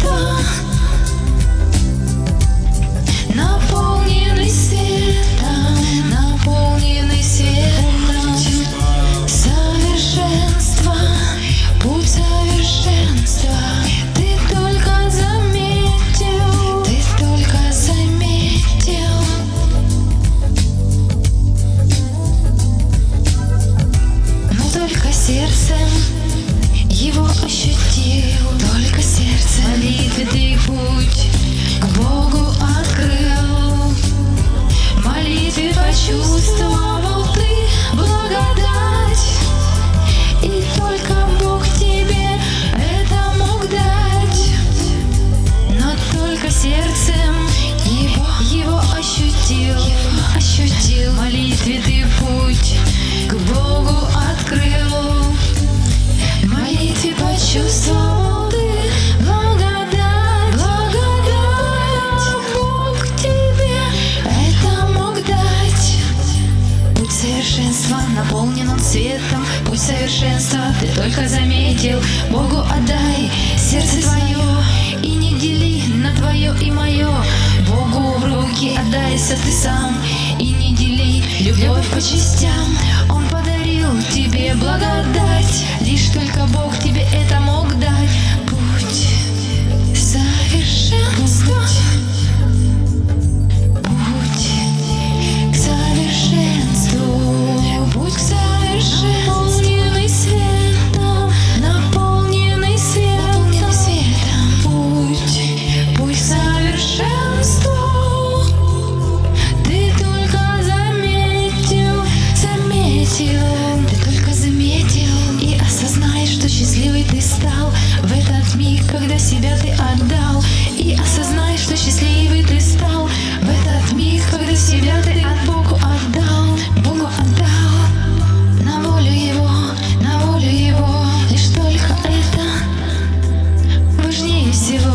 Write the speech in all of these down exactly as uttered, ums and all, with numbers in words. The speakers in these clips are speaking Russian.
совершенства, наполненный светом, наполненный светом. Совершенство, путь совершенства. Ты только заметил, ты только заметил. Но только сердцем его ощутил, только сердцем. Молитвы ты путь к Богу открыл, молитве почувствовал ты благодать, и только Бог тебе это мог дать. Но только сердцем его, его ощутил, ощутил. Молитве ты путь к Богу открыл, молитве почувствовал ты благодать, благодать. Бог тебе это мог дать. Путь совершенства, наполнен он светом. Путь совершенства ты только заметил. Богу отдай сердце твое и не дели на твое и мое. Богу в руки отдайся ты сам и не дели любовь по частям. Он подарил тебе благодать, лишь только Бог тебе это мог дать. Путь совершенства, путь к совершенству, путь к совершенству. Наполненный светом, наполненный светом, наполненный светом. Путь, путь к совершенству. Ты только заметил, заметил. Ты только заметил и осознаешь, что счастливый ты стал в этот миг, когда себя ты отдал. И осознаешь, что счастливый ты стал в этот миг, когда себя ты от Богу отдал, Богу отдал, на волю Его, на волю Его. Лишь только это важнее всего,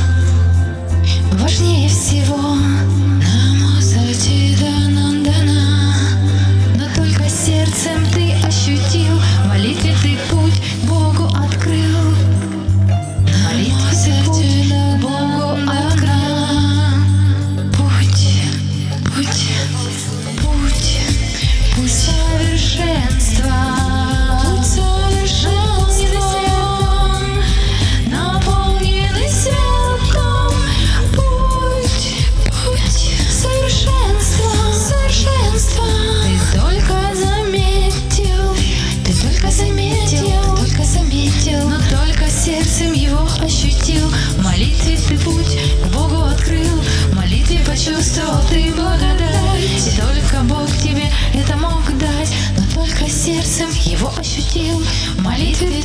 важнее всего. Намо Сачиданандана. Но только сердцем ты ощутил, молитве ты путь к Богу открыл, молитве ты путь к Богу открыл. Путь, путь, путь, путь совершенства, путь совершенства, наполненный светом. Путь, путь совершенства, совершенства. Ты только заметил, ты только заметил, только заметил. Но только сердцем его ощутил. В молитве ты путь к Богу открыл, в молитве почувствовал ты благодать, и только Бог тебе это мог дать. Но только сердцем его ощутил. В молитве